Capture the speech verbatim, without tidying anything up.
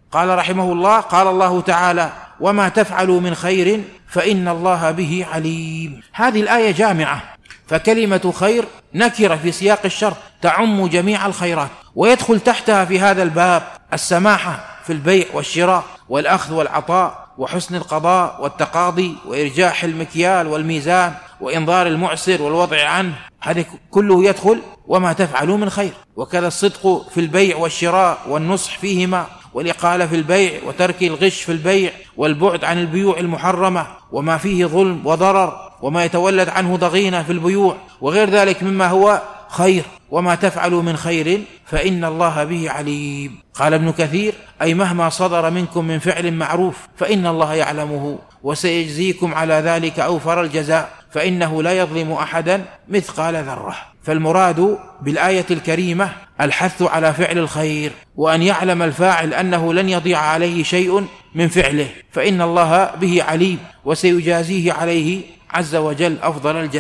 قال رحمه الله: قال الله تعالى: وما تفعلوا من خير فإن الله به عليم. هذه الآية جامعة، فكلمة خير نكرة في سياق الشرط تعم جميع الخيرات، ويدخل تحتها في هذا الباب السماحة في البيع والشراء والأخذ والعطاء وحسن القضاء والتقاضي وإرجاح المكيال والميزان وإنظار المعسر والوضع عنه، هذا كله يدخل وما تفعلوا من خير. وكذا الصدق في البيع والشراء والنصح فيهما والإقالة في البيع وترك الغش في البيع والبعد عن البيوع المحرمة وما فيه ظلم وضرر وما يتولد عنه ضغينة في البيوع وغير ذلك مما هو خير. وما تفعلوا من خير فإن الله به عليم. قال ابن كثير: أي مهما صدر منكم من فعل معروف فإن الله يعلمه وسيجزيكم على ذلك أوفر الجزاء، فإنه لا يظلم أحدا مثقال ذرة. فالمراد بالآية الكريمة الحث على فعل الخير، وأن يعلم الفاعل أنه لن يضيع عليه شيء من فعله، فإن الله به عليم وسيجازيه عليه عز وجل أفضل الجزاء.